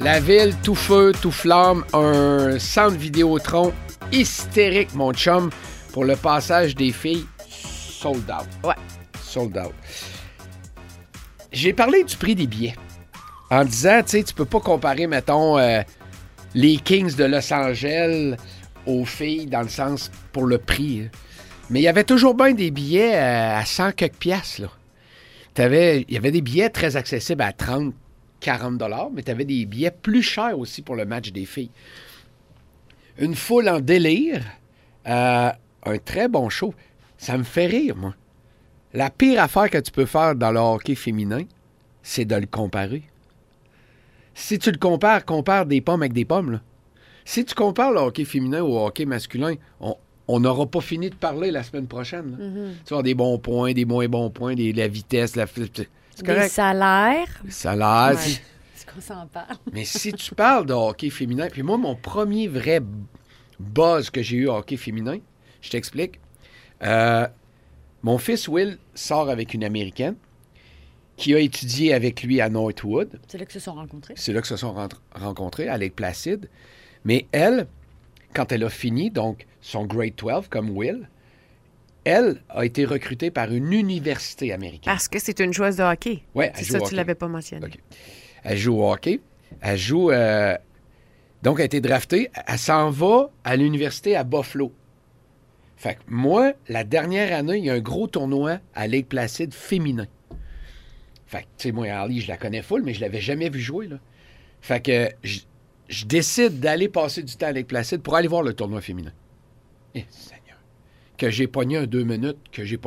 La ville, tout feu, tout flamme, un centre Vidéotron hystérique, mon chum, pour le passage des filles. Sold out. Ouais. Sold out. J'ai parlé du prix des billets en disant, tu sais, tu peux pas comparer, mettons, les Kings de Los Angeles aux filles dans le sens pour le prix. Hein. Mais il y avait toujours bien des billets à 100 quelques piastres, là. Il y avait des billets très accessibles à 30, 40 $, mais tu avais des billets plus chers aussi pour le match des filles. Une foule en délire, un très bon show. Ça me fait rire, moi. La pire affaire que tu peux faire dans le hockey féminin, c'est de le comparer. Si tu le compares, compare des pommes avec des pommes, là. Si tu compares le hockey féminin au hockey masculin, on n'aura pas fini de parler la semaine prochaine. Là. Mm-hmm. Tu vas avoir des bons points, des moins bons points, la vitesse, c'est correct. Des salaires. Les salaires. Ouais. C'est qu'on s'en parle. Mais si tu parles de hockey féminin, puis moi, mon premier vrai buzz que j'ai eu au hockey féminin, je t'explique. Mon fils Will sort avec une Américaine qui a étudié avec lui à Northwood. C'est là que se sont rencontrés. C'est là que se sont rencontrés, à Lake Placid. Mais elle, quand elle a fini, donc son grade 12, comme Will, elle a été recrutée par une université américaine. Parce que c'est une joueuse de hockey. Oui, c'est ça, tu ne l'avais pas mentionné. Okay. Elle joue au hockey. Elle joue... donc, elle a été draftée. Elle s'en va à l'université à Buffalo. Fait que moi, la dernière année, il y a un gros tournoi à Lake Placid féminin. Fait que, tu sais, moi, Ali, je la connais full, mais je l'avais jamais vu jouer, là. Fait que je décide d'aller passer du temps à Lake Placid pour aller voir le tournoi féminin. Eh, Seigneur. Que j'ai pogné un 2 minutes,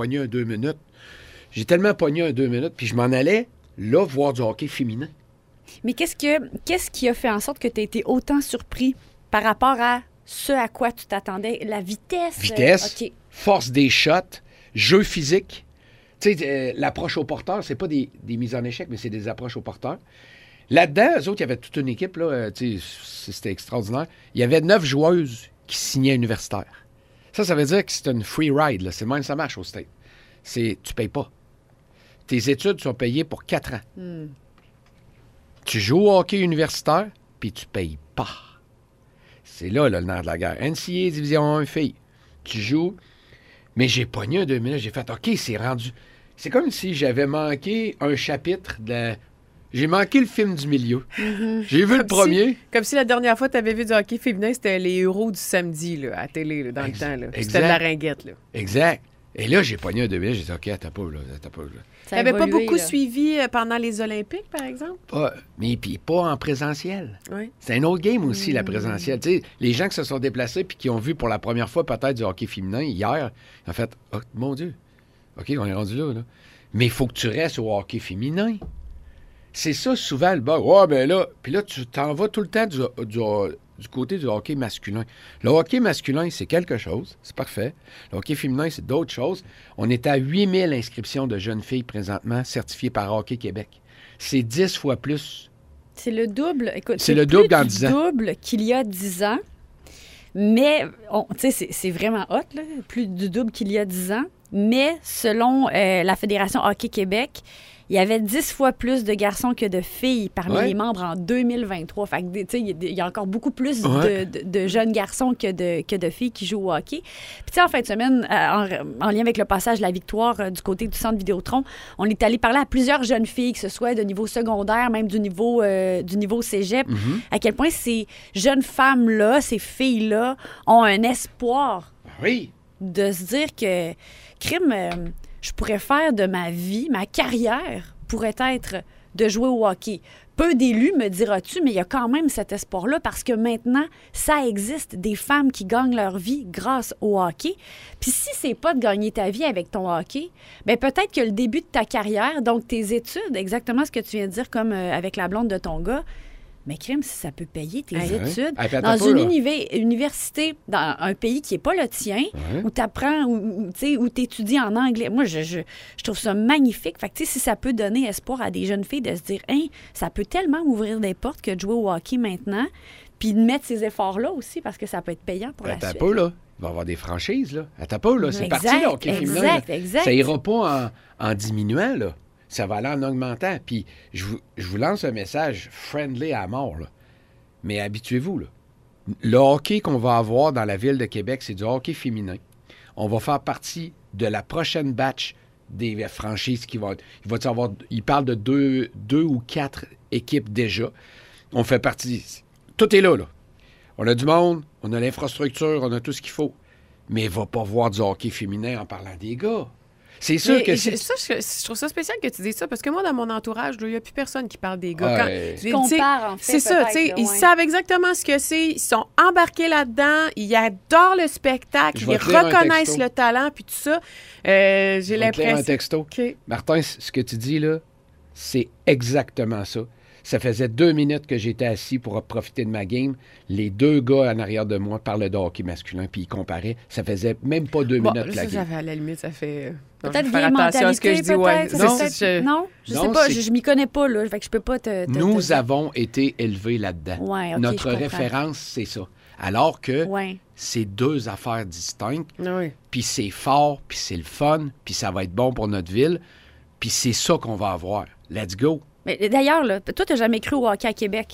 J'ai tellement pogné un 2 minutes, puis je m'en allais, là, voir du hockey féminin. Mais qu'est-ce qui a fait en sorte que tu as été autant surpris par rapport à ce à quoi tu t'attendais? La vitesse? Vitesse, OK. Force des shots, jeu physique. Tu sais, l'approche au porteur, c'est pas des mises en échec, mais c'est des approches au porteur. Là-dedans, eux autres, il y avait toute une équipe, là, tu sais, c'était extraordinaire. Il y avait 9 joueuses qui signaient universitaires. Ça veut dire que c'est une free ride, là. C'est le même ça marche au State. Tu payes pas. Tes études sont payées pour 4 ans. Tu joues au hockey universitaire, puis tu payes pas. C'est là, le nerf de la guerre. NCAA Division 1 filles. Tu joues, mais j'ai pogné un 2 minutes. J'ai fait, OK, c'est rendu... C'est comme si j'avais manqué un chapitre de... J'ai manqué le film du milieu. Mm-hmm. J'ai vu le premier. Comme si la dernière fois que tu avais vu du hockey féminin, c'était les héros du samedi, là, à la télé, là, dans le temps. Là. C'était de la ringuette. Là. Exact. Et là, j'ai pogné un 2 minutes. J'ai dit, OK, t'as pas, là. Tu n'avais pas beaucoup suivi pendant les Olympiques, par exemple? Mais puis pas en présentiel. Oui. C'est un autre game aussi, la présentielle. Tu sais, les gens qui se sont déplacés puis qui ont vu pour la première fois peut-être du hockey féminin hier, en fait, oh, mon Dieu, OK, on est rendu là. Mais il faut que tu restes au hockey féminin. C'est ça, souvent, le bas. Ouais, ben là, puis là, tu t'en vas tout le temps du côté du hockey masculin. Le hockey masculin, c'est quelque chose, c'est parfait. Le hockey féminin, c'est d'autres choses. On est à 8000 inscriptions de jeunes filles présentement certifiées par Hockey Québec. C'est 10 fois plus. C'est le double. Écoute, c'est le double en 10 ans. C'est le double qu'il y a 10 ans. Mais, tu sais, c'est vraiment hot, là, plus du double qu'il y a 10 ans. Mais, selon la Fédération Hockey Québec, il y avait 10 fois plus de garçons que de filles parmi les membres en 2023. Fait que, tu sais, il y a encore beaucoup plus de jeunes garçons que de filles qui jouent au hockey. Puis, tu sais, en fin de semaine, en lien avec le passage de la victoire du côté du centre Vidéotron, on est allé parler à plusieurs jeunes filles, que ce soit de niveau secondaire, même du niveau cégep, à quel point ces jeunes femmes-là, ces filles-là, ont un espoir de se dire que, crime... je pourrais faire de ma vie, ma carrière pourrait être de jouer au hockey. Peu d'élus, me diras-tu, mais il y a quand même cet espoir-là parce que maintenant, ça existe des femmes qui gagnent leur vie grâce au hockey. Puis si c'est pas de gagner ta vie avec ton hockey, bien peut-être que le début de ta carrière, donc tes études, exactement ce que tu viens de dire comme avec la blonde de ton gars, mais crime, si ça peut payer tes études dans une université, dans un pays qui n'est pas le tien, où tu apprends, où tu étudies en anglais. Moi, je trouve ça magnifique. Fait que, si ça peut donner espoir à des jeunes filles de se dire, hein, ça peut tellement m'ouvrir des portes que de jouer au hockey maintenant, puis de mettre ces efforts-là aussi, parce que ça peut être payant pour la suite. Pas, là. Il va y avoir des franchises, là. Attends pas, là. C'est parti, le hockey féminin. Exact. Ça ira pas en diminuant, là. Ça va aller en augmentant. Puis je vous lance un message friendly à mort, là. Mais habituez-vous, là. Le hockey qu'on va avoir dans la ville de Québec, c'est du hockey féminin. On va faire partie de la prochaine batch des franchises qui vont être... Il parle de deux ou 4 équipes déjà. On fait partie... Tout est là. On a du monde, on a l'infrastructure, on a tout ce qu'il faut. Mais il ne va pas voir du hockey féminin en parlant des gars. C'est sûr que c'est... Je trouve ça spécial que tu dises ça, parce que moi, dans mon entourage, il n'y a plus personne qui parle des gars. Ouais. Tu compares, en fait, c'est ça, tu sais, ils savent exactement ce que c'est, ils sont embarqués là-dedans, ils adorent le spectacle, ils reconnaissent le talent, puis tout ça. J'ai l'impression... un texto. Okay. Martin, ce que tu dis là, c'est exactement ça. Ça faisait 2 minutes que j'étais assis pour profiter de ma game. Les 2 gars en arrière de moi parlaient de hockey masculin, puis ils comparaient. Ça faisait même pas 2 minutes la game. À la limite, ça fait... Peut-être faire attention à ce que je dis. Ouais. Non, je sais pas. Je m'y connais pas, là. Fait que je peux pas te Nous avons été élevés là-dedans. Ouais, okay, notre référence, c'est ça. Alors que c'est 2 affaires distinctes. Oui. Puis c'est fort, puis c'est le fun, puis ça va être bon pour notre ville. Puis c'est ça qu'on va avoir. Let's go. Mais d'ailleurs, là, toi, tu n'as jamais cru au hockey à Québec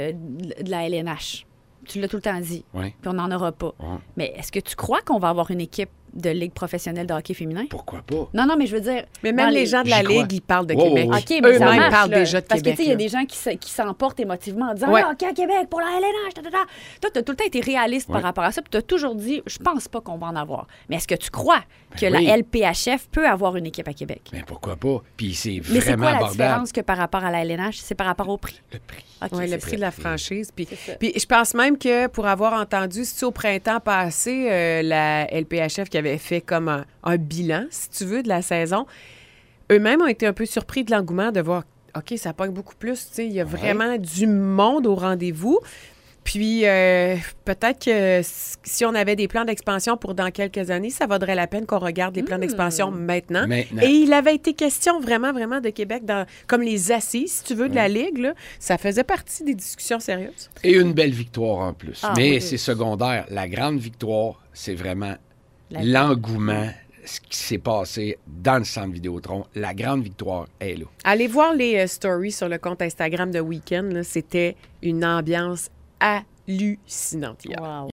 de la LNH. Tu l'as tout le temps dit. Oui. Puis on n'en aura pas. Ouais. Mais est-ce que tu crois qu'on va avoir une équipe de Ligue professionnelle de hockey féminin? Pourquoi pas? Non, mais je veux dire... Mais même les gens de la Ligue, ils parlent de Québec. OK, mais ça marche, parlent déjà de parce Québec. Parce que, tu sais, il y a des gens qui s'emportent émotivement en disant « hockey à Québec pour la LNH! » Toi, tu as tout le temps été réaliste par rapport à ça, puis tu as toujours dit « Je pense pas qu'on va en avoir. » Mais est-ce que tu crois que la LPHF peut avoir une équipe à Québec? Mais pourquoi pas? Puis c'est Mais c'est vraiment quoi la abordable. différence que par rapport à la LNH? C'est par rapport au prix? Le prix. Okay, Oui, le c'est prix ça. de la franchise. Puis je pense même que pour avoir entendu, c'est au printemps passé, la LPHF qui avait fait comme un bilan, si tu veux, de la saison, eux-mêmes ont été un peu surpris de l'engouement de voir, OK, ça pogne beaucoup plus. Tu sais, il y a vraiment du monde au rendez-vous. Puis peut-être que si on avait des plans d'expansion pour dans quelques années, ça vaudrait la peine qu'on regarde les plans d'expansion maintenant. Et il avait été question vraiment, vraiment de Québec, comme les assises, si tu veux, de la Ligue. Là, ça faisait partie des discussions sérieuses. Et une belle victoire en plus. Mais oui. c'est secondaire. La grande victoire, c'est vraiment l'engouement, ce qui s'est passé dans le centre Vidéotron. La grande victoire est là. Allez voir les stories sur le compte Instagram de Week-end. Là, c'était une ambiance hallucinante hier. Wow.